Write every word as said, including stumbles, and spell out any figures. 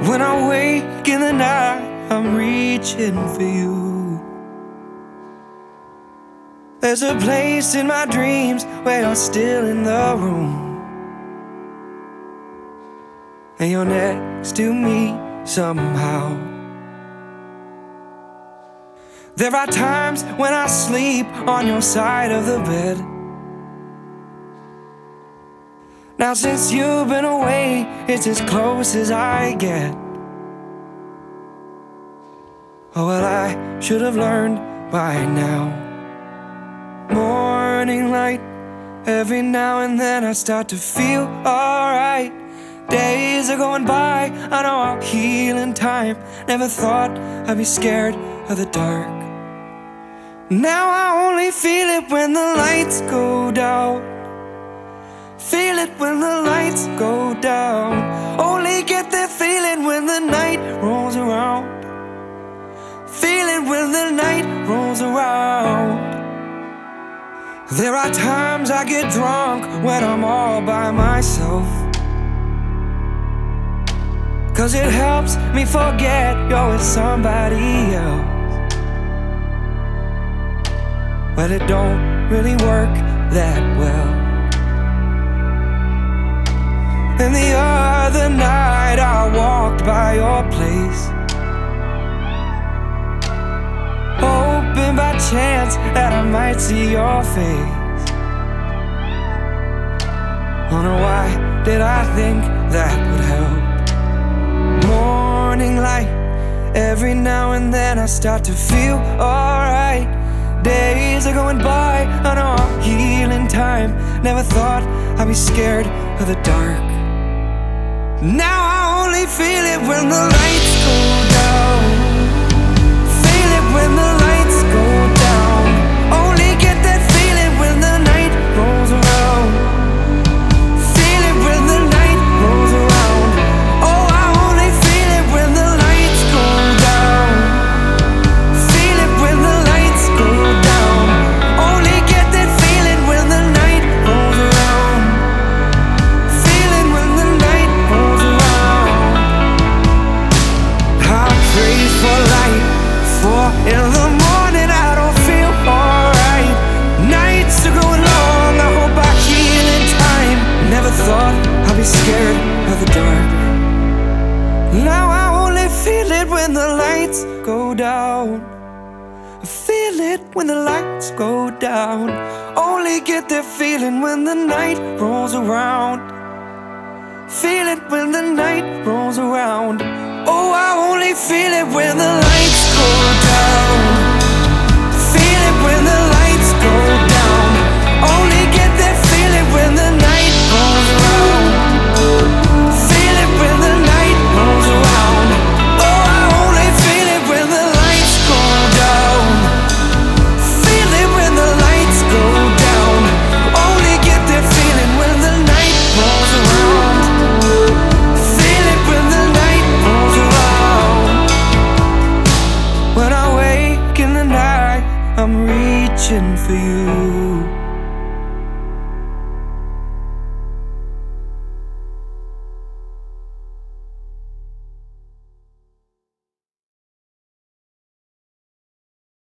When I wake in the night, I'm reaching for you. There's a place in my dreams where you're still in the room, and you're next to me somehow. There are times when I sleep on your side of the bed. Now since you've been away, it's as close as I get. Oh well, I should have learned by now. Morning light, every now and then I start to feel alright. Days are going by, I know I'll heal in time. Never thought I'd be scared of the dark. Now I only feel it when the lights go down. Feel it when the lights go down. Only get that feeling when the night rolls around. Feel it when the night rolls around. There are times I get drunk when I'm all by myself, 'cause it helps me forget you're with somebody else. But it don't really work that well. And the other night I walked by your place, hoping by chance that I might see your face. Oh no, why did I think that would help? Morning light, every now and then I start to feel alright. Days are going by, I know I'll heal in time. Never thought I'd be scared of the dark. Now I only feel it when the lights go down. Feel it when the lights go down. Only get that feeling when the night rolls around. Feel it when the night rolls around. Oh, I only feel it when the lights go down. Feel it when the lights go down. Only get that feeling when the night rolls around. Feel it when the night rolls around. I pray for light, for in the morning I don't feel alright. Nights are going long, I hope I heal in time. Never thought I'd be scared of the dark. Now I only feel it when the lights go down. I feel it when the lights go down. Only get that feeling when the night rolls around. Feel it when the night rolls around. Oh, I only feel it when the lights go down. Feel it when the lights go down. Only get that feeling when the night rolls around. Feel it when the night rolls around. Oh, I only feel it when the lights go down. Feel it when the lights go down. Only get that feeling when the night rolls around. Feel it when the night rolls around. When I wake in the night, I'm reaching for you.